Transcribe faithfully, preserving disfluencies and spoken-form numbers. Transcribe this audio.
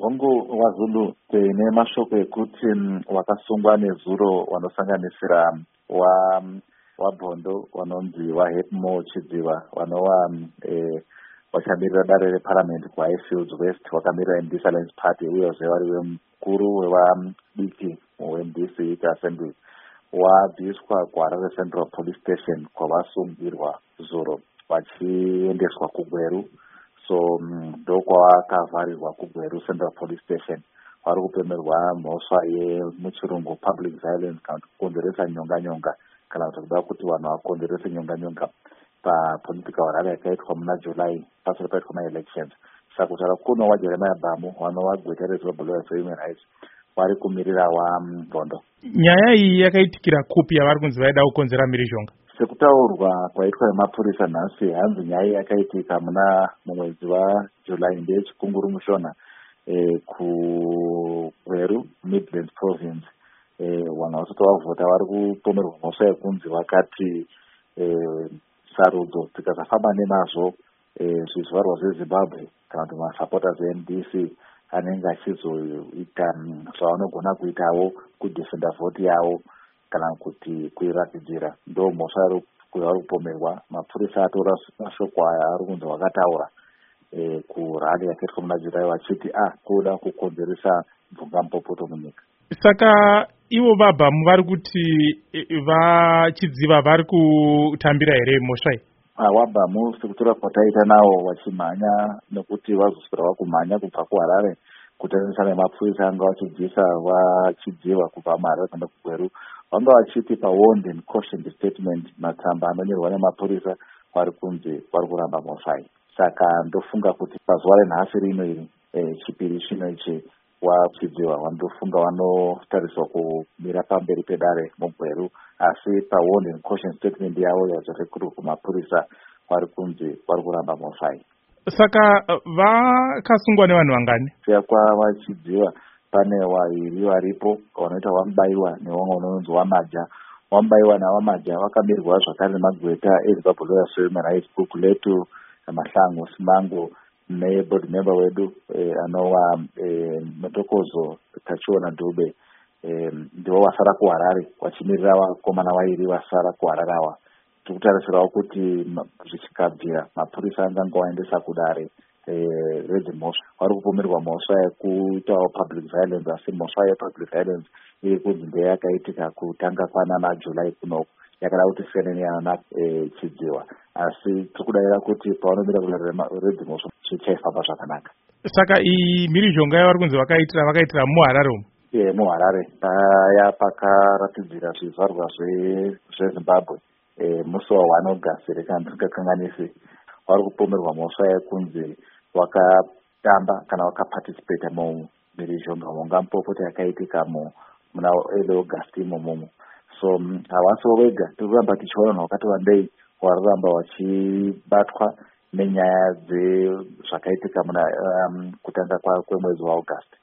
hongu waZulu tine mashoko ekuti wakasungwa nezuro wanosanganisira wa wabhondo wanonzi waHepmo Chidziva wanova eh, wachamirira dare reparliament kuHighfields West wakamirira M D C Alliance Party uyezve vari wemukuru wevadiki weM D C Assembly wabviswa kuHarare Central Police Station kwavasungirwa zuro vachiendeswa kuGweru. So ndo kwavakavharirwa kuGweru Central Police Station. Vari kupemerwa mhosva yemuchirungu public violence kana kukonzeresa nyonga nyonga kana kuda kuti vanhu vakonzerese nyonga nyonga papolitika hwarare yakaitwa muna July pasina paitwa maelections. Saka kutaura kuno waJeremiah Bhamu vanova gweta reZobel Lawyers for Human Rights vari kumirira waBhondo. Nyaya iyi yakaitikira kupi yavari kunzi vaida kukonzera mhirizhonga? Sekutaurwa kwaitwa nemapurisa nhasi hanzi nyaya yakaitika muna mumwedzi waJuly ndeyechikunguru mushona e, kuGweru Midlands Province. E, vanhu vasati vavhota vari kupomerwa mhosva yekunzi vakati e, sarudzo tikasafamba nemazvo e, zvizvarwa zveZimbabwe kana kuti masupporters eM D C anenge achizoita zvavanogona kuitawo kudhifenda vhoti yavo kana kuti kuiratidzira. Ndo mhosva vari kupomerwa. Mapurisa atora mashoko aya ari kunzi vakataura e, kurali yakaitwa muna July vachiti ah kuda kukonzeresa mvungampopoto munyika. Saka ivo vaBhamu vari kuti vachidziva vari kutambira here mhosva iyi? VaBhamu sekutora kwataita navo vachimhanya nekuti vazoswera vakumhanya kubva kuHarare kutarisisa nemapurisa anga vachibvisa vachidziva kubva muHarare kuenda kuGweru, vanga vachiti pawarned and cautioned statement matsamba anonyorwa nemapurisa vari kunzi vari kuramba mhosva iyi. Saka ndofunga kuti pazuva renhasi rino iri e, chipiri chino ichi wachidziva vandofunga vanotariswa kumira pamberi pedare muGweru, asi pawarned and cautioned statement yavo yazvarekuru kumapurisa vari kunzi vari kuramba mhosva iyi. Saka vakasungwa nevanhu vangani? Kwa vachidziva pane vaviri varipo vanoita vaMubaiwa nevamwe unonzi waMaja. waMubaiwa nawaMaja vakamirwa zvakare nemagweta eZimbabwe Lawyers for Human Rights, Guguletu Mahlangu Simango neboard member wedu e, anova e, Mutokozo Tachiona Dube e, ndivo vasara kuHarare vachimirira vakomana vairi vasara kuHarare ava. Tikutarisirawo kuti zvichikabvira mapurisa anganga vaendesa kudare redzimhosva vari kupomerwa mhosva yekuitawo public violence, asi mhosva yepublic violence iri kunzi ndeyakaitika kutanga kwanana July kunoko yakada kuti siyane neyana Chidziva, asi tiri kudavira kuti pavanomira kudare redzimhosva zvichaifamba zvakanaka. Saka iyi mhirizhonga yavari kunzi vakaitira vakaitira muHarare umu? E, muHarare paya pakaratidzira zvizvarwa zveZimbabwe e, musi wa August reka ndingakanganisi vari kupomerwa mhosva yekunzi wakatamba kana wakaparticipate mumhirizhonga mhongamupopoti yakaitika muna August imomomo. So havasiwo vega, tiri kuramba tichiona vanhu vakati wandei vari kuramba vachibatwa nenyaya dzezvakaitika muna um, kutanga kwemwedzi waAugust.